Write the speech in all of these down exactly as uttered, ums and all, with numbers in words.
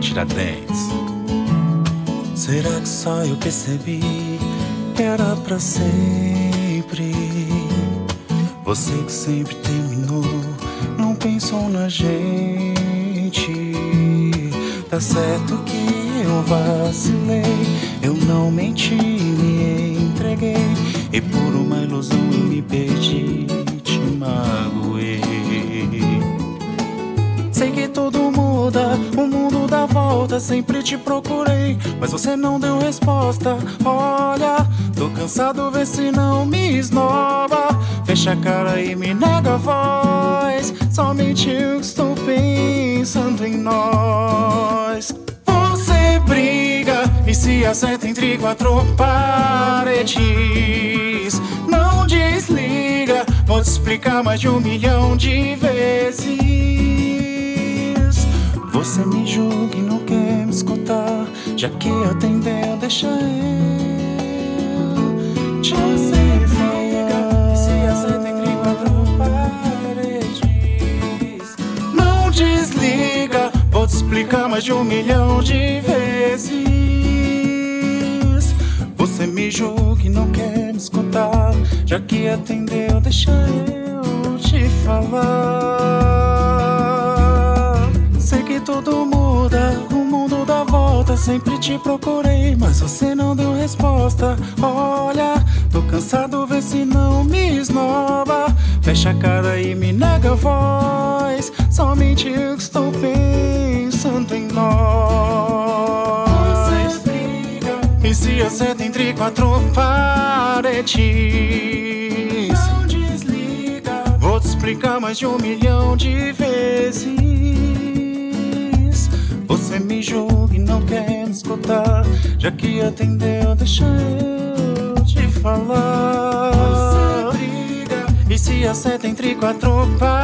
Tiradentes. Será que só eu percebi que era pra sempre? Você que sempre terminou, não pensou na gente. Tá certo que eu vacilei, eu não menti, me entreguei, e por uma ilusão eu me perdi, te magoei. Sei que tudo muda, o mundo dá volta, sempre te procurei, mas você não deu resposta. Olha, tô cansado, vê se não me esnoba. Fecha a cara e me nega a voz, somente eu estou pensando em nós. Você briga e se acerta entre quatro paredes. Não desliga, vou te explicar mais de um milhão de vezes. Você me julga e não quer me escutar, já que atendeu, deixa eu te falar. Se acerta entre quatro paredes. Não desliga, vou te explicar mais de um milhão de vezes. Você me julga e não quer me escutar, já que atendeu, deixa eu te falar. Sei que tudo muda, o mundo dá volta, sempre te procurei, mas você não deu resposta. Olha, tô cansado, vê se não me esnoba. Fecha a cara e me nega a voz, somente eu que estou pensando em nós. Você briga e se acerta entre quatro paredes. Não desliga, vou te explicar mais de um milhão de vezes. Você me julga e não quer me escutar, já que atendeu, deixa eu te falar. Você briga e se acerta entre quatro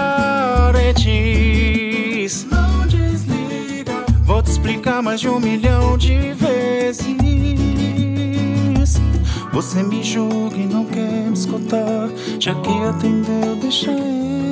paredes. Não desliga, vou te explicar mais de um milhão de vezes. Você me julga e não quer me escutar, já que atendeu, deixa eu